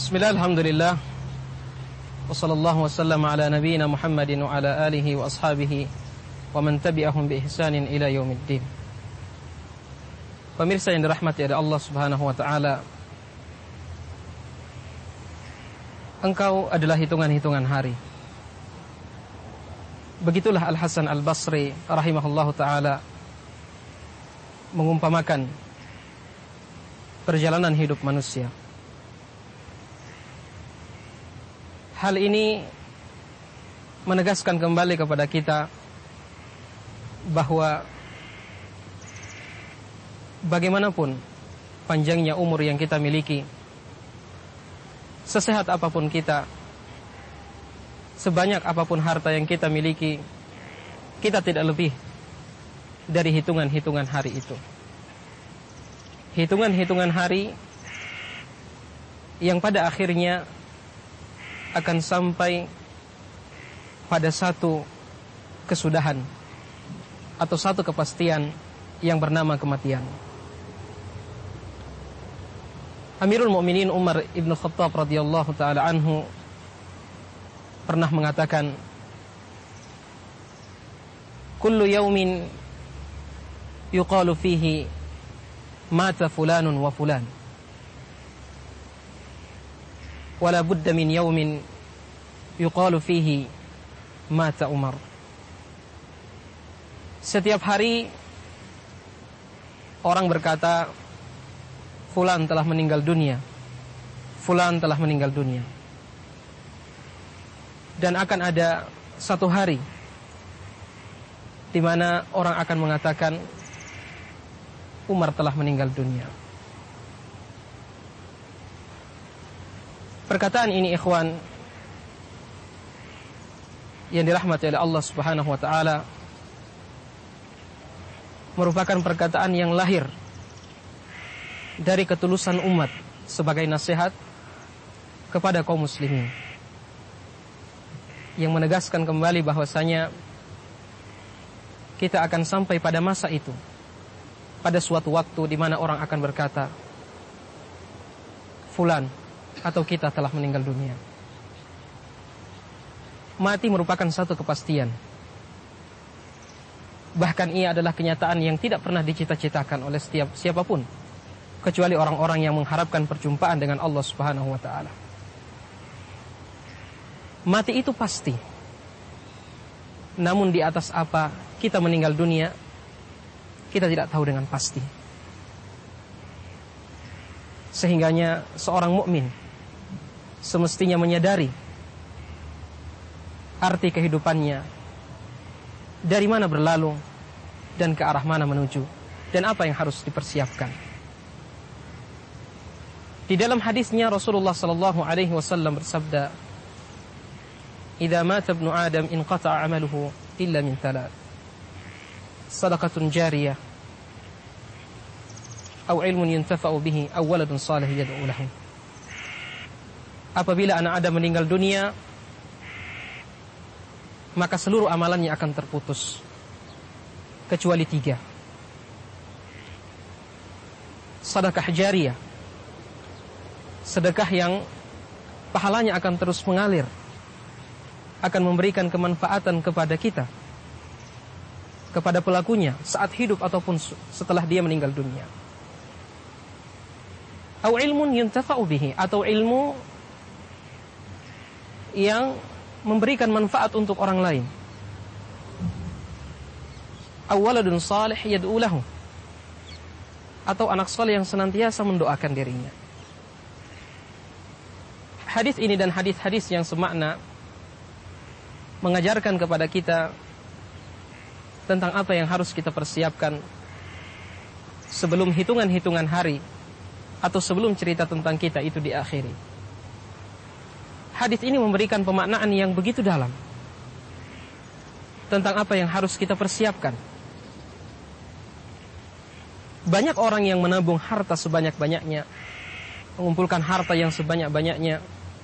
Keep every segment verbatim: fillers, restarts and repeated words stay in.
Bismillah, alhamdulillah. Wa sallallahu wasallam ala nabiyyina Muhammadin wa ala alihi wa ashabihi wa man tabi'ahum bi ihsanin ila yaumiddin. Pemirsa yang dirahmati oleh Allah Subhanahu wa taala, engkau adalah hitungan-hitungan hari. Begitulah Al-Hasan Al-Basri rahimahullahu taala mengumpamakan perjalanan hidup manusia. Hal ini menegaskan kembali kepada kita bahwa bagaimanapun panjangnya umur yang kita miliki, sesehat apapun kita, sebanyak apapun harta yang kita miliki, kita tidak lebih dari hitungan-hitungan hari itu. Hitungan-hitungan hari yang pada akhirnya akan sampai pada satu kesudahan atau satu kepastian yang bernama kematian. Amirul Mukminin Umar ibn Khattab radhiyallahu taala anhu pernah mengatakan, "Kullu yaumin yuqalu fihi mata fulanun wa fulan. Wala budda min yaumin yuqalu fihi mata Umar." Setiap hari orang berkata, fulan telah meninggal dunia, fulan telah meninggal dunia. Dan akan ada satu hari di mana orang akan mengatakan Umar telah meninggal dunia. Perkataan ini, ikhwan yang dirahmati oleh Allah Subhanahu wa taala, merupakan perkataan yang lahir dari ketulusan umat sebagai nasihat kepada kaum muslimin, yang menegaskan kembali bahwasanya kita akan sampai pada masa itu, pada suatu waktu di mana orang akan berkata, fulan atau kita telah meninggal dunia. Mati merupakan satu kepastian. Bahkan ia adalah kenyataan yang tidak pernah dicita-citakan oleh setiap siapapun, kecuali orang-orang yang mengharapkan perjumpaan dengan Allah Subhanahu wa taala. Mati itu pasti. Namun di atas apa kita meninggal dunia, kita tidak tahu dengan pasti. Sehingganya seorang mukmin semestinya menyadari arti kehidupannya, dari mana berlalu dan ke arah mana menuju, dan apa yang harus dipersiapkan. Di dalam hadisnya Rasulullah sallallahu alaihi wasallam bersabda, "Idza mata ibnu Adam inqata'a 'amaluhu illa min thalath. Shadaqatun jariyah, aw 'ilmun yuntafa'u bihi, aw waladun salih yad'u lahu." Apabila anak Adam meninggal dunia, maka seluruh amalannya akan terputus kecuali tiga. Sedekah jariyah, sedekah yang pahalanya akan terus mengalir, akan memberikan kemanfaatan kepada kita, kepada pelakunya saat hidup ataupun setelah dia meninggal dunia. Au ilmun yuntafa'u bihi, atau ilmu yang memberikan manfaat untuk orang lain. Au waladun salih yad'u lahu, atau anak saleh yang senantiasa mendoakan dirinya. Hadis ini dan hadis-hadis yang semakna mengajarkan kepada kita tentang apa yang harus kita persiapkan sebelum hitungan-hitungan hari atau sebelum cerita tentang kita itu diakhiri. Hadis ini memberikan pemaknaan yang begitu dalam tentang apa yang harus kita persiapkan. Banyak orang yang menabung harta sebanyak-banyaknya, mengumpulkan harta yang sebanyak-banyaknya,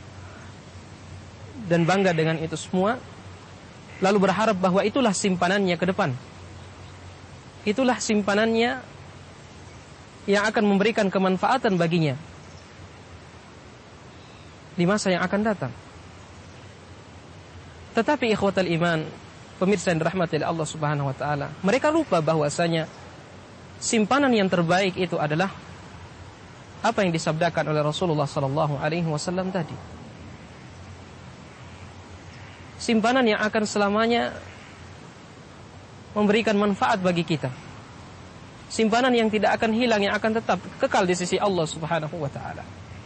dan bangga dengan itu semua, lalu berharap bahwa itulah simpanannya ke depan. Itulah simpanannya yang akan memberikan kemanfaatan baginya. di masa yang akan datang. Tetapi ikhwatal iman, pemirsa yang dirahmati oleh Allah Subhanahu wa taala, mereka lupa bahwasanya simpanan yang terbaik itu adalah apa yang disabdakan oleh Rasulullah sallallahu alaihi wasallam tadi. Simpanan yang akan selamanya memberikan manfaat bagi kita. Simpanan yang tidak akan hilang, yang akan tetap kekal di sisi Allah Subhanahu wa taala.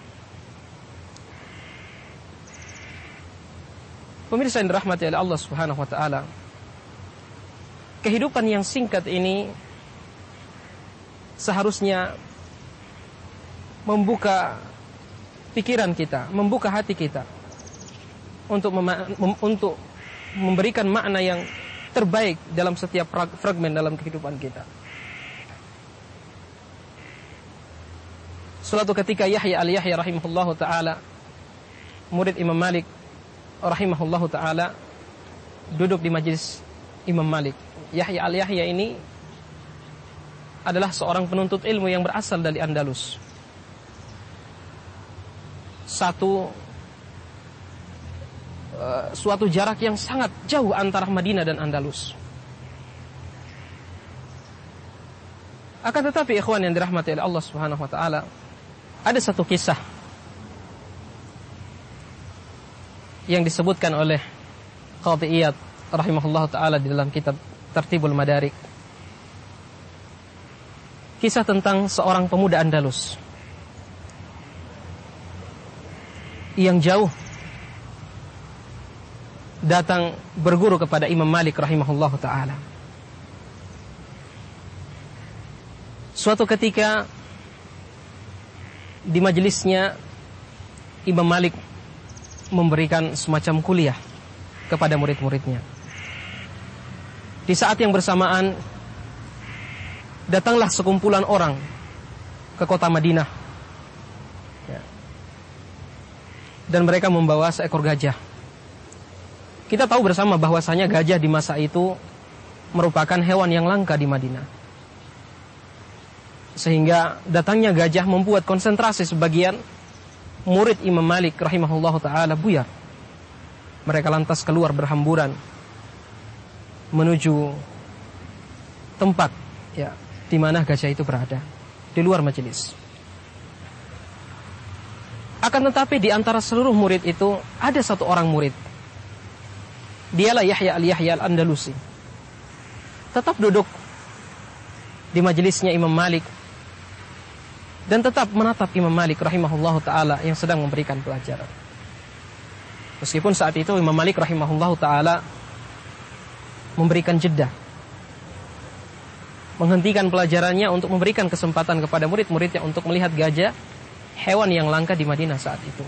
Pemirsa yang dirahmati oleh Allah Subhanahu wa taala, kehidupan yang singkat ini seharusnya membuka pikiran kita, membuka hati kita untuk mem- mem- untuk memberikan makna yang terbaik dalam setiap fragmen dalam kehidupan kita. Suatu ketika Yahya al-Yahya rahimahullahu taala, murid Imam Malik rahimahullahu taala, duduk di majelis Imam Malik. Yahya al-Yahya ini adalah seorang penuntut ilmu yang berasal dari Andalus. Satu uh, suatu jarak yang sangat jauh antara Madinah dan Andalus. Akan tetapi ikhwan yang dirahmati oleh Allah Subhanahu wa taala, ada satu kisah yang disebutkan oleh Qadhi Iyad rahimahullah taala di dalam kitab Tartibul Madarik. Kisah tentang seorang pemuda Andalus yang jauh datang berguru kepada Imam Malik rahimahullah taala. Suatu ketika di majelisnya Imam Malik memberikan semacam kuliah kepada murid-muridnya. Di saat yang bersamaan datanglah sekumpulan orang ke kota Madinah, ya. Dan mereka membawa seekor gajah. Kita tahu bersama bahwasanya gajah di masa itu merupakan hewan yang langka di Madinah, sehingga datangnya gajah membuat konsentrasi sebagian murid Imam Malik rahimahullah ta'ala buyar. Mereka lantas keluar berhamburan menuju tempat, ya, di mana gajah itu berada, di luar majelis. Akan tetapi di antara seluruh murid itu ada satu orang murid, dialah Yahya al-Yahya al-Andalusi, tetap duduk di majelisnya Imam Malik dan tetap menatap Imam Malik rahimahullah ta'ala yang sedang memberikan pelajaran. Meskipun saat itu Imam Malik rahimahullah ta'ala memberikan jeda, menghentikan pelajarannya untuk memberikan kesempatan kepada murid-muridnya untuk melihat gajah, hewan yang langka di Madinah saat itu.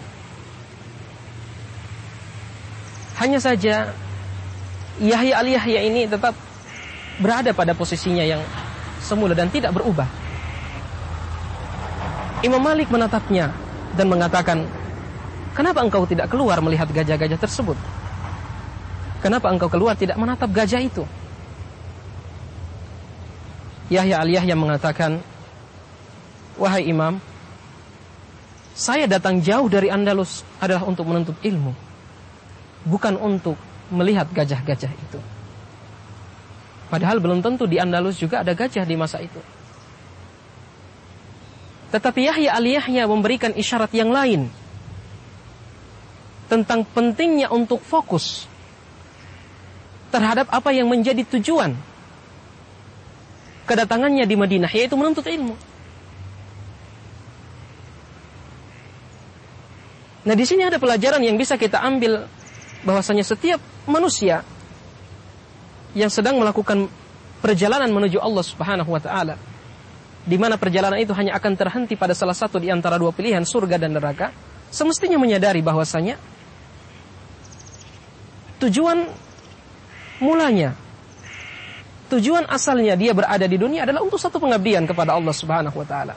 Hanya saja Yahya al-Yahya ini tetap berada pada posisinya yang semula dan tidak berubah. Imam Malik menatapnya dan mengatakan, "Kenapa engkau tidak keluar melihat gajah-gajah tersebut? Kenapa engkau keluar tidak menatap gajah itu?" Yahya al-Yahya mengatakan, "Wahai Imam, saya datang jauh dari Andalus adalah untuk menuntut ilmu, bukan untuk melihat gajah-gajah itu." Padahal belum tentu di Andalus juga ada gajah di masa itu. Tetapi Yahya al-Yahya memberikan isyarat yang lain tentang pentingnya untuk fokus terhadap apa yang menjadi tujuan kedatangannya di Madinah, yaitu menuntut ilmu. Nah, di sini ada pelajaran yang bisa kita ambil, bahwasanya setiap manusia yang sedang melakukan perjalanan menuju Allah Subhanahu wa taala, di mana perjalanan itu hanya akan terhenti pada salah satu di antara dua pilihan, surga dan neraka, semestinya menyadari bahwasanya tujuan mulanya, tujuan asalnya dia berada di dunia adalah untuk satu pengabdian kepada Allah Subhanahu wa taala.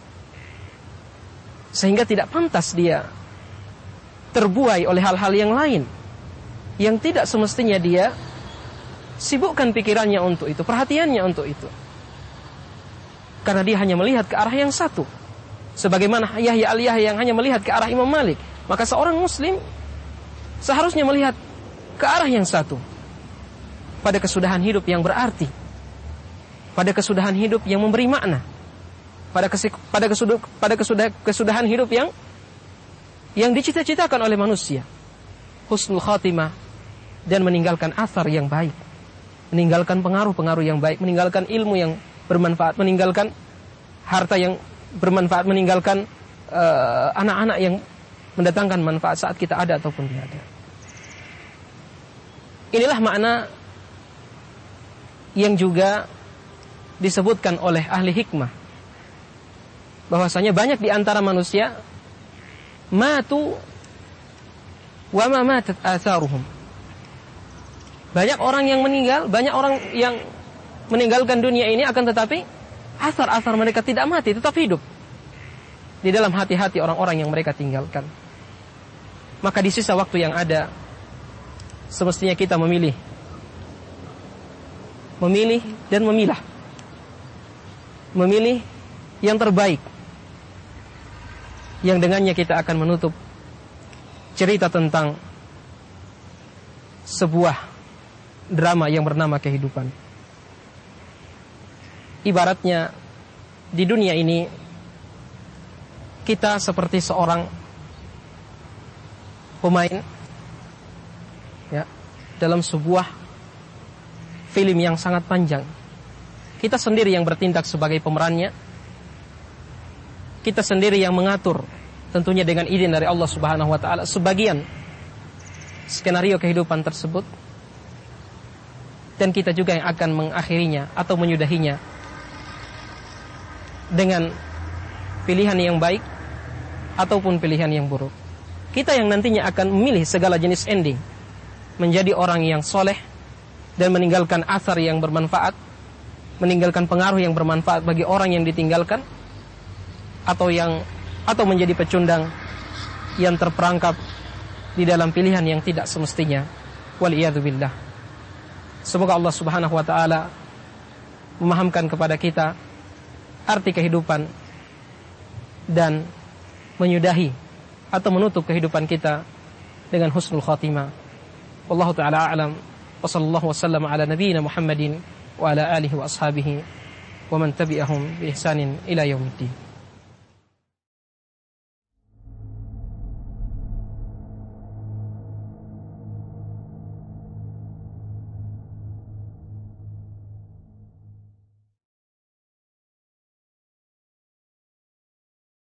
Sehingga tidak pantas dia terbuai oleh hal-hal yang lain yang tidak semestinya dia sibukkan pikirannya untuk itu, perhatiannya untuk itu. Karena dia hanya melihat ke arah yang satu, sebagaimana Yahya al-Yahya yang hanya melihat ke arah Imam Malik, Maka seorang muslim seharusnya melihat ke arah yang satu, pada kesudahan hidup yang berarti, pada kesudahan hidup yang memberi makna, pada kesi, pada kesudah, pada kesudah, kesudahan hidup yang yang dicita-citakan oleh manusia, husnul khatimah, dan meninggalkan athar yang baik, meninggalkan pengaruh-pengaruh yang baik, meninggalkan ilmu yang bermanfaat, meninggalkan harta yang bermanfaat, meninggalkan uh, anak-anak yang mendatangkan manfaat saat kita ada ataupun tiada. Inilah makna yang juga disebutkan oleh ahli hikmah, bahwasanya banyak di antara manusia matu wa ma matat atharuhum. Banyak orang yang meninggal, banyak orang yang meninggalkan dunia ini, akan tetapi asar-asar mereka tidak mati, tetap hidup di dalam hati-hati orang-orang yang mereka tinggalkan. Maka di sisa waktu yang ada, semestinya kita memilih Memilih dan memilah, memilih yang terbaik, yang dengannya kita akan menutup cerita tentang sebuah drama yang bernama kehidupan. Ibaratnya di dunia ini kita seperti seorang pemain ya, dalam sebuah film yang sangat panjang. Kita sendiri yang bertindak sebagai pemerannya, kita sendiri yang mengatur, tentunya dengan izin dari Allah Subhanahu wa taala, sebagian skenario kehidupan tersebut, dan kita juga yang akan mengakhirinya atau menyudahinya dengan pilihan yang baik ataupun pilihan yang buruk. Kita yang nantinya akan memilih segala jenis ending, menjadi orang yang soleh dan meninggalkan athar yang bermanfaat, meninggalkan pengaruh yang bermanfaat bagi orang yang ditinggalkan, atau yang atau menjadi pecundang yang terperangkap di dalam pilihan yang tidak semestinya. Waliyadzubillah. Semoga Allah Subhanahu wa taala memahamkan kepada kita arti kehidupan dan menyudahi atau menutup kehidupan kita dengan husnul khatimah. Wallahu taala a'lam. Wa sallallahu wasallam ala nabiyyina Muhammadin wa ala alihi wa ashabihi wa man tabi'ahum bi ihsanin ila yaumiddin.